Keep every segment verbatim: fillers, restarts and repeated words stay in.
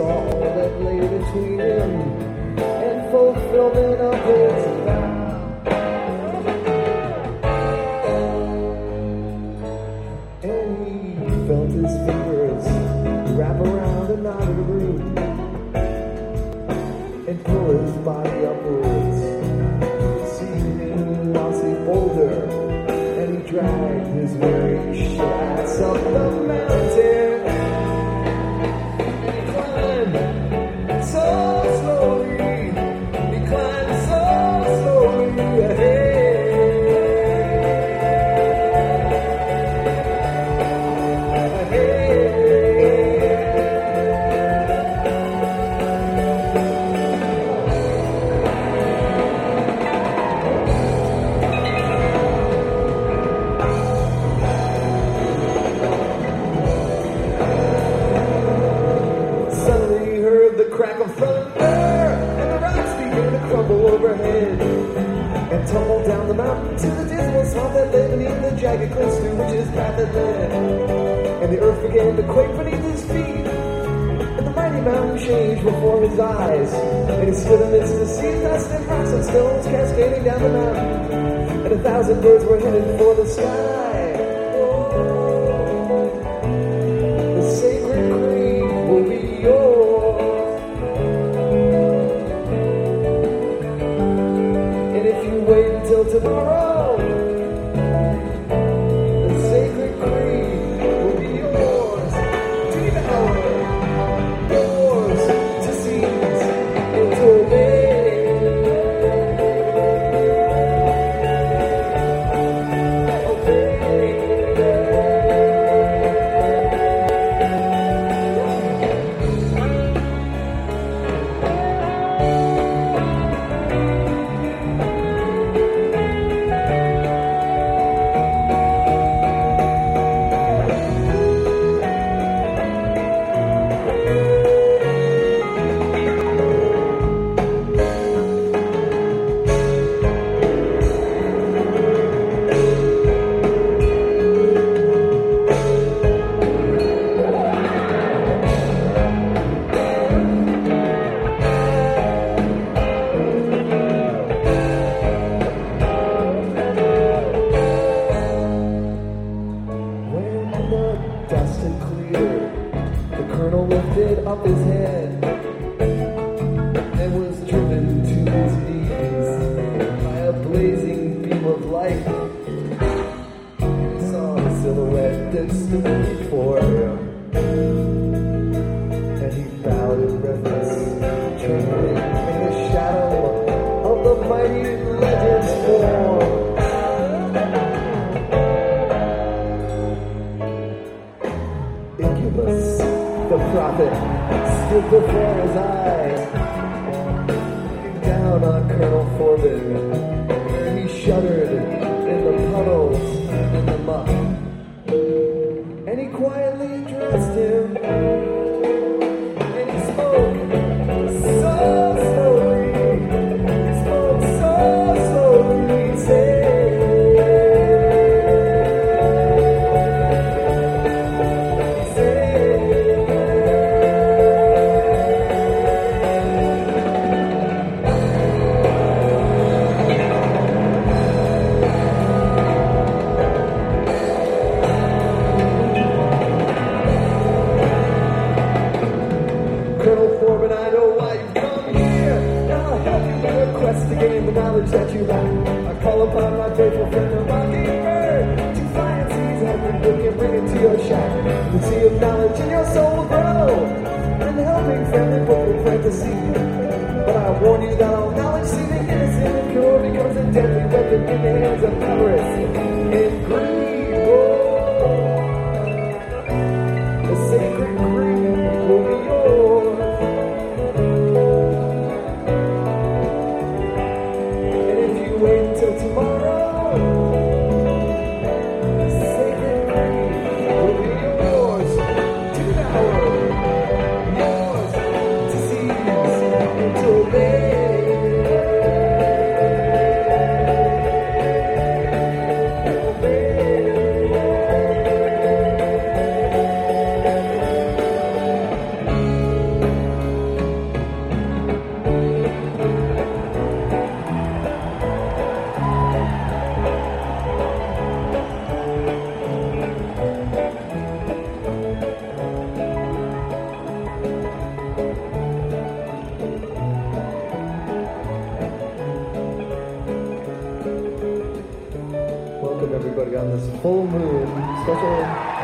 saw all that lay between him and fulfillment of his vow. And he felt his fingers wrap around a knotted root and pull his body upwards, seeing a mossy boulder, and he dragged his weary shafts up the mountain. So slowly, he climbed so slowly ahead. Suddenly he heard the crack of thunder, and the rocks began to crumble overhead and tumble down the mountain to the dismal swamp that lay beneath the jagged cliffs through which his path had led. And the earth began to quake beneath his feet, and the mighty mountain changed before his eyes. And he stood amidst the sea, dust and rocks and stones cascading down the mountain, and a thousand birds were headed for the sky. The sacred creed will be yours. And if you wait until tomorrow, the sacred creed will be yours to devour, yours to seize and to obey. Up his head and was driven to his knees by a blazing beam of light. He saw a silhouette that stood before him, and he bowed in reverence, trembling in the shadow of the mighty legend's form. Incubus, the prophet, stood before his eyes, looking down on Colonel Forbin, and he shuddered in the puddles and the muck, and he quietly addressed him, and he spoke so slowly, he spoke so slowly, he said, to gain the knowledge that you lack. I call upon my faithful friend the mockingbird to fly and seize every book and bring it to your shack. The sea of knowledge in your soul will grow, and the helping friendly book will plant the seed. But I warn you that all knowledge seeming innocent and pure becomes a deadly weapon in the hands of avarice and greed. Oh, the sacred creed will be yours. Wait until tomorrow. The sacred creed will be yours to devour, yours to seize and to obey. full moon special.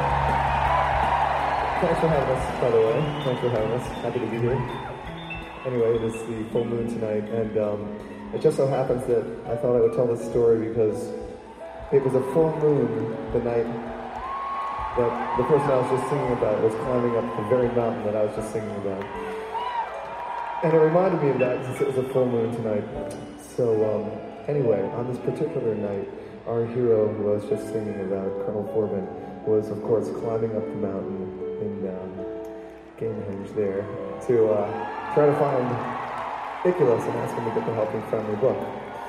Thanks for having us, by the way. Thanks for having us. Happy to be here. Anyway, it is the full moon tonight, and um, it just so happens that I thought I would tell this story because it was a full moon the night that the person I was just singing about was climbing up the very mountain that I was just singing about. And it reminded me of that since it was a full moon tonight. So um, anyway, on this particular night, our hero who I was just singing about, Colonel Forbin, was of course climbing up the mountain in um, Gamehenge there to uh, try to find Iculus and ask him to get the helping friendly book.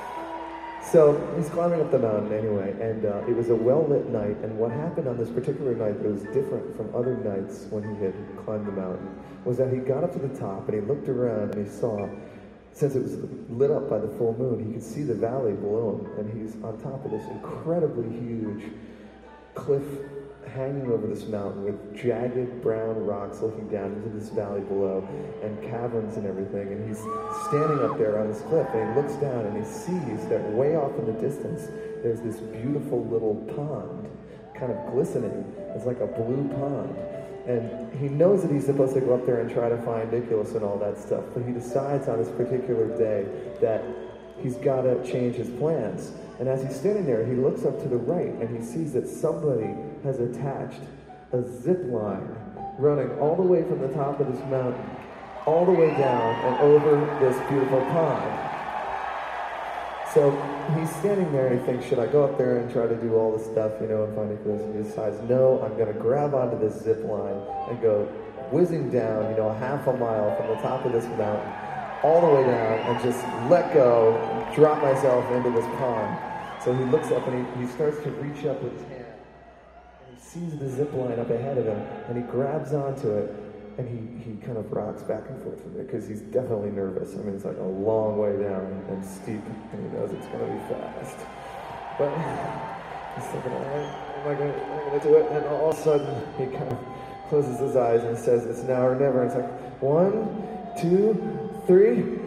So he's climbing up the mountain anyway, and uh, it was a well-lit night, and what happened on this particular night that was different from other nights when he had climbed the mountain was that he got up to the top and he looked around and he saw, since it was lit up by the full moon, he could see the valley below him, and he's on top of this incredibly huge cliff hanging over this mountain with jagged brown rocks looking down into this valley below and caverns and everything, and he's standing up there on this cliff and he looks down and he sees that way off in the distance there's this beautiful little pond kind of glistening. It's like a blue pond, and he knows that he's supposed to go up there and try to find Iculus and all that stuff, but he decides on this particular day that he's got to change his plans. And as he's standing there, he looks up to the right and he sees that somebody has attached a zip line running all the way from the top of this mountain, all the way down and over this beautiful pond. So he's standing there and he thinks, should I go up there and try to do all this stuff, you know, and find Iculus? And he decides, no, I'm going to grab onto this zip line and go whizzing down, you know, half a mile from the top of this mountain, all the way down, and just let go, and drop myself into this pond. So he looks up and he, he starts to reach up with his hand, and he sees the zip line up ahead of him, and he grabs onto it, and he, he kind of rocks back and forth with it, because he's definitely nervous. I mean, it's like a long way down and steep, and he knows it's going to be fast. But he's thinking, all right, am I going to do it? And all of a sudden, he kind of closes his eyes and says, it's now or never. And it's like, one, two, three.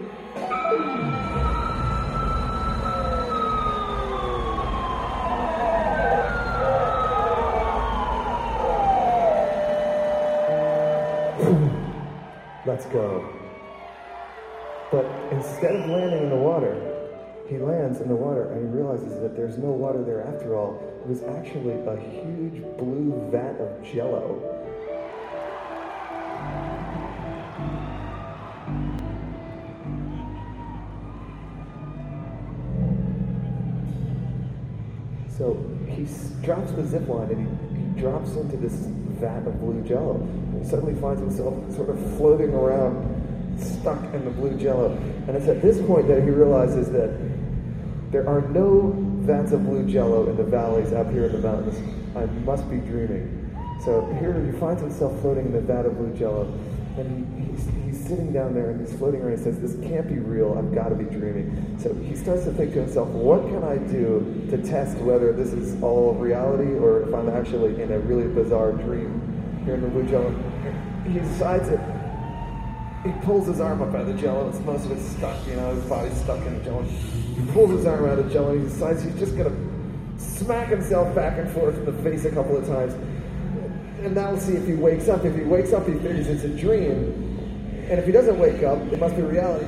Let's go. But instead of landing in the water, he lands in the water and he realizes that there's no water there after all. It was actually a huge blue vat of Jell-O. So he drops the zip line and he, he drops into this vat of blue Jell-O. And he suddenly finds himself sort of floating around, stuck in the blue Jell-O. And it's at this point that he realizes that there are no vats of blue Jell-O in the valleys up here in the mountains. I must be dreaming. So here he finds himself floating in the vat of blue Jell-O. And he, he's, he's sitting down there and he's floating around. He says, this can't be real. I've got to be dreaming. So he starts to think to himself, what can I do to test whether this is all reality or if I'm actually in a really bizarre dream here in the blue Jell-O. He decides it. He pulls his arm up out of the Jell-O. It's, most of it's stuck, you know, his body's stuck in the Jell-O. He pulls his arm out of the Jell-O and he decides he's just going to smack himself back and forth in the face a couple of times. And now we'll see if he wakes up. If he wakes up, he figures it's a dream. And if he doesn't wake up, it must be reality.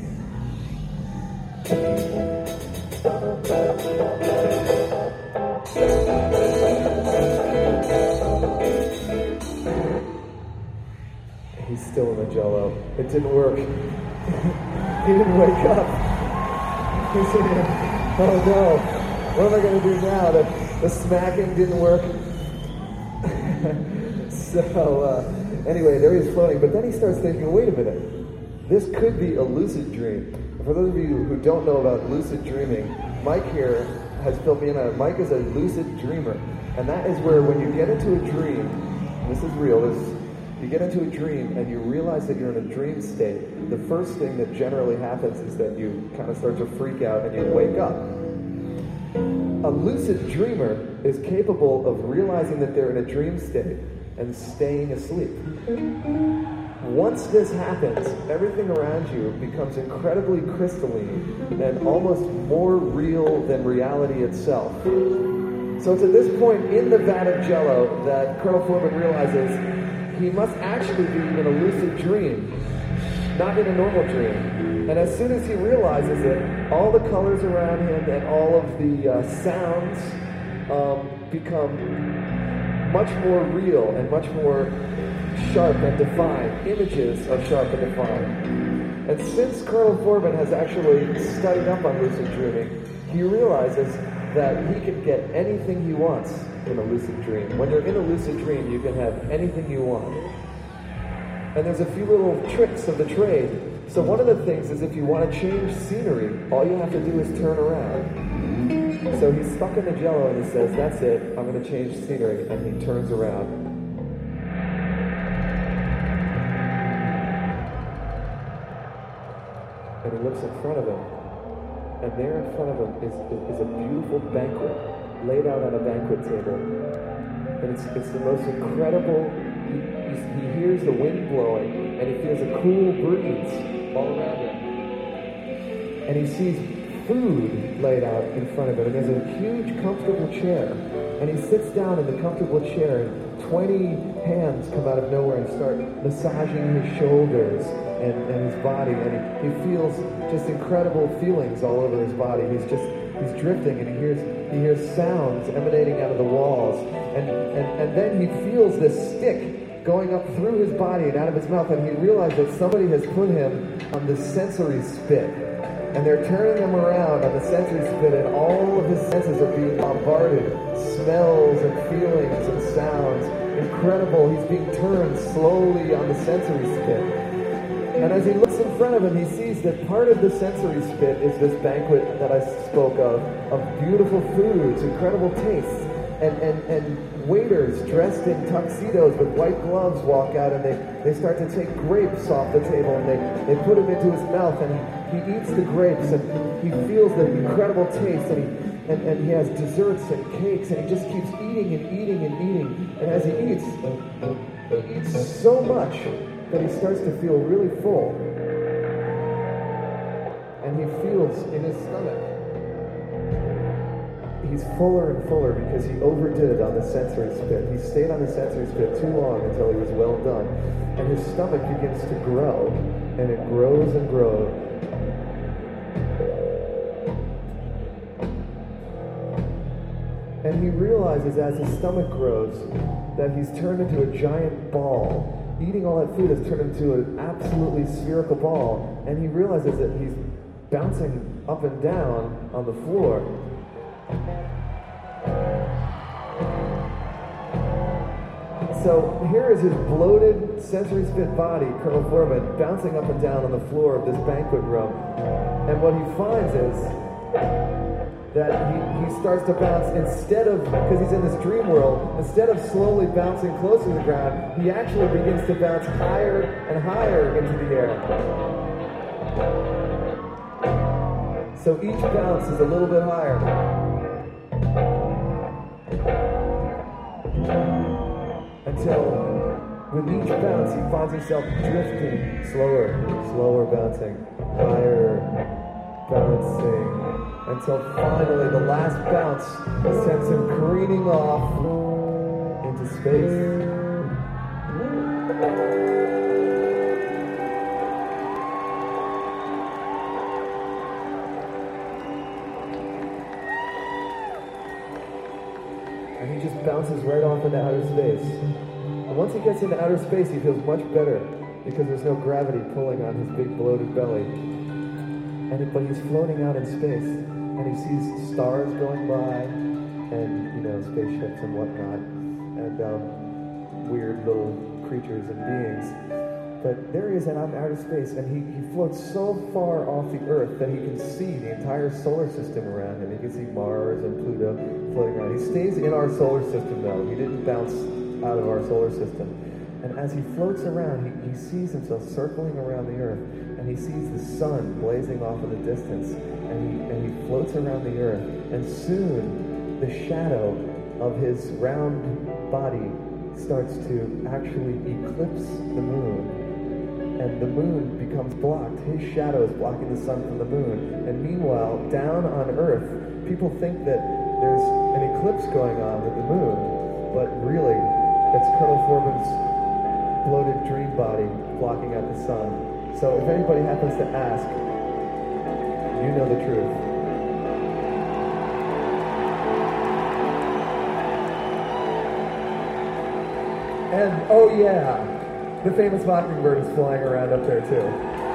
He's still in the Jell-O. It didn't work. He didn't wake up. He's saying, oh no, what am I going to do now? The, the smacking didn't work. So, uh, anyway, there he's floating, but then he starts thinking, wait a minute, this could be a lucid dream. For those of you who don't know about lucid dreaming, Mike here has filled me in on it. Mike is a lucid dreamer, and that is where when you get into a dream, and this is real, this, you get into a dream and you realize that you're in a dream state, the first thing that generally happens is that you kind of start to freak out and you wake up. A lucid dreamer is capable of realizing that they're in a dream state and staying asleep. Once this happens, everything around you becomes incredibly crystalline and almost more real than reality itself. So it's at this point in the vat of Jell-O that Colonel Forbin realizes he must actually be in a lucid dream, not in a normal dream. And as soon as he realizes it, all the colors around him and all of the uh, sounds um, become much more real and much more sharp and defined. Images are sharp and defined. And since Colonel Forbin has actually studied up on lucid dreaming, he realizes that he can get anything he wants in a lucid dream. When you're in a lucid dream, you can have anything you want. And there's a few little tricks of the trade. So one of the things is if you want to change scenery, all you have to do is turn around. So he's stuck in the Jell-O and he says, that's it, I'm going to change scenery. And he turns around. And he looks in front of him. And there in front of him is, is a beautiful banquet laid out on a banquet table. And it's, it's the most incredible, he, he hears the wind blowing and he feels a cool breeze all around him. And he sees food laid out in front of him. And there's a huge comfortable chair. And he sits down in the comfortable chair and twenty hands come out of nowhere and start massaging his shoulders and, and his body, and he, he feels just incredible feelings all over his body. He's just, he's drifting, and he hears he hears sounds emanating out of the walls, and, and, and then he feels this stick going up through his body and out of his mouth, and he realizes that somebody has put him on the sensory spit, and they're turning him around on the sensory spit, and all of his senses are being bombarded, smells and feelings and sounds. Incredible, he's being turned slowly on the sensory spit. And as he looks in front of him, he sees that part of the sensory spit is this banquet that I spoke of, of beautiful foods, incredible tastes, and, and, and waiters dressed in tuxedos with white gloves walk out and they, they start to take grapes off the table and they, they put them into his mouth and he, he eats the grapes and he feels the incredible taste and he, and, and he has desserts and cakes and he just keeps eating and eating and eating. And as he eats, he eats so much that he starts to feel really full. And he feels in his stomach, he's fuller and fuller because he overdid it on the sensory spit. He stayed on the sensory spit too long until he was well done. And his stomach begins to grow, and it grows and grows. And he realizes as his stomach grows that he's turned into a giant ball. Eating all that food has turned into an absolutely spherical ball, and he realizes that he's bouncing up and down on the floor. So here is his bloated, sensory spit body, Colonel Forbin, bouncing up and down on the floor of this banquet room. And what he finds is that he, he starts to bounce instead of, because he's in this dream world, instead of slowly bouncing closer to the ground, he actually begins to bounce higher and higher into the air. So each bounce is a little bit higher. Until with each bounce he finds himself drifting slower, slower bouncing, higher bouncing, until finally the last bounce sends him careening off into space. And he just bounces right off into outer space. And once he gets into outer space, he feels much better because there's no gravity pulling on his big bloated belly. And it, but he's floating out in space, and he sees stars going by, and you know, spaceships and whatnot, and um, weird little creatures and beings. But there he is in outer space, and he, he floats so far off the Earth that he can see the entire solar system around him. He can see Mars and Pluto floating around. He stays in our solar system, though. He didn't bounce out of our solar system. And as he floats around, he, he sees himself circling around the Earth, and he sees the sun blazing off in the distance, and he, and he floats around the Earth, and soon the shadow of his round body starts to actually eclipse the moon, and the moon becomes blocked. His shadow is blocking the sun from the moon, and meanwhile, down on Earth, people think that there's an eclipse going on with the moon, but really, it's Colonel Foreman's bloated dream body blocking out the sun. So if anybody happens to ask, you know the truth. And, oh yeah, the famous Mockingbird is flying around up there too.